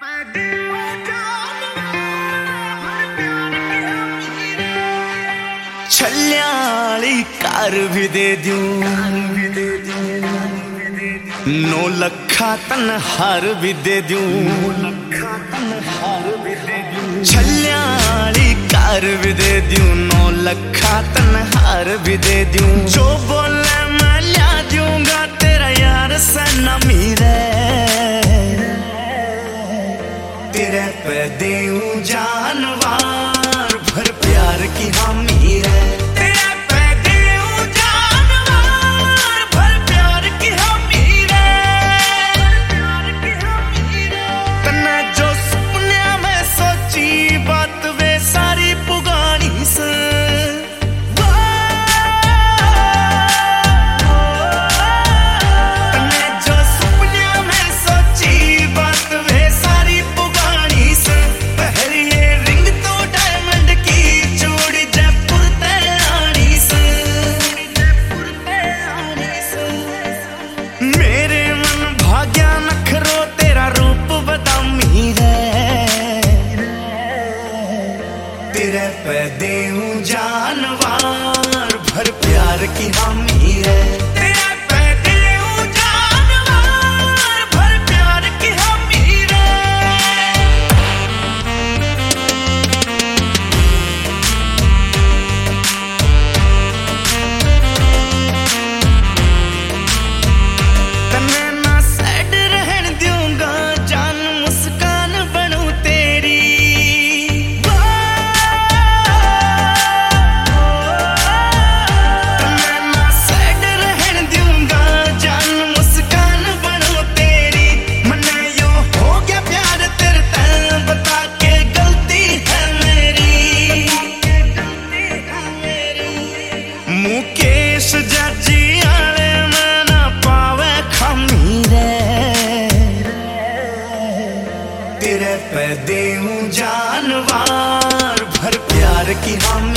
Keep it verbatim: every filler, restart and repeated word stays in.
छल्याली car भी दे दूं, नौ लखा तन हार भी दे दूं, छल्याली कार भी दे दूं, नौ लखा तन हार भी दे दूं। जो बोले मैं ला दूंगा तेरा यार सनमी रे, तेरे पे देऊं जानवर भर प्यार की हामी रे, तेरे पे देऊं जानवर भर प्यार की हामी रे, तन्ने जो सपने में सोची बात वे सारी पुगानी से, तन्ने जो सपने में सोची बात वे सारी पुगानी से। पहली ये रिंग तो डायमंड की चूड़ी जयपुर ते आनी से, मेरे मन भाग्या नखरो तेरा रूप बदामी रे, तेरे पे देऊं जानवर भर प्यार की हामी रे, तेरे पे देऊं जानवर भर प्यार की हामी रे। तन्ने ना सैड रहन दूंगा जान मुस्कान बनूं तेरी, तन्ने ना सैड रहन दूंगा जान मुस्कान बनूं तेरी। मन्ने यो हो गया प्यार तेरे ते बता के गलती है मेरी, मुकेश जाजी आले में ना पावे खामी रे, तेरे पे देऊं जानवर भर प्यार की हामी